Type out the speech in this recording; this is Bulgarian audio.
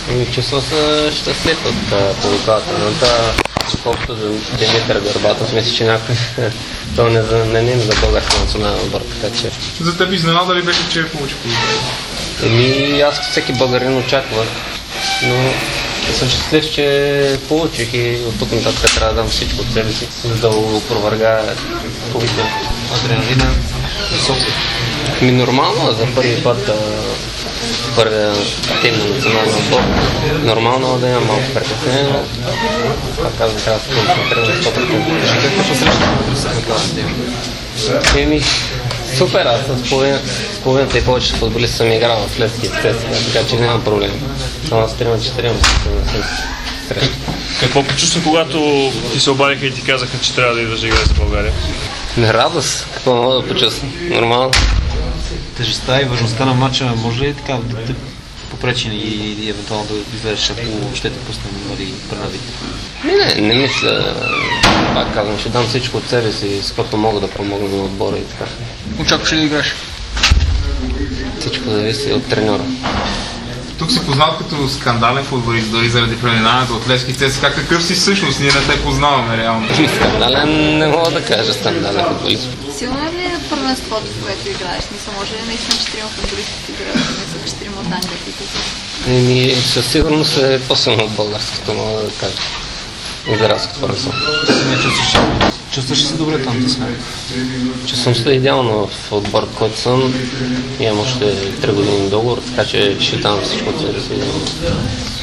Чувствам се щастлив от полуката. Колкото за Димитър Горбатов, мисля, че някой то не заменим за българска национална отбор, така че... За теб изненада ли беше, че получи полуката? Аз всеки българин очаквах, но съм щастлив, че получих и от тук нататък трябва да дам всичко от себе си, за да го опровергая повика адреналина. Нормално, за първи път първия тим на националния отбор. Нормално да има малко притеснение, но пак казвам, трябва да се концентрирам 100%. Какво посрещате на тази тема? Супер, аз с половината и повече футболист съм играл в Левски, така че нямам проблем. Само с 3-4 съм срещу. Какво почувства, когато ти се обадиха и ти казаха, че трябва да идваш да играеш за България? Радост, какво мога да почувствам, нормално. Тежестта и важността на матча може ли така да те попречи и евентуално да излезеш, ако ще те пуснем или пренавик? Не мисля, пак казвам, ще дам всичко от себе си, с което мога да помогна на отбора и така. Очакваш ли да играш? Всичко зависи от треньора. Тук си познат като скандален футболист, дори заради преминаването от Левски ЦСКА. Какъв си всъщност? Ние не те познаваме реално. Скандален не мога да кажа скандален футболист. Силно ли е първенството, в което играеш? Може ли наистина 4 футболисти си играят, не са 4 от Англия? Със сигурност е по-силно от българското, мога да кажа. Израелското първенство. Чувстваш ли се добре там да сме? Чувствам се идеално в отбор, който съм. Имам още 3 години договор, така че ще дам всичко от себе си.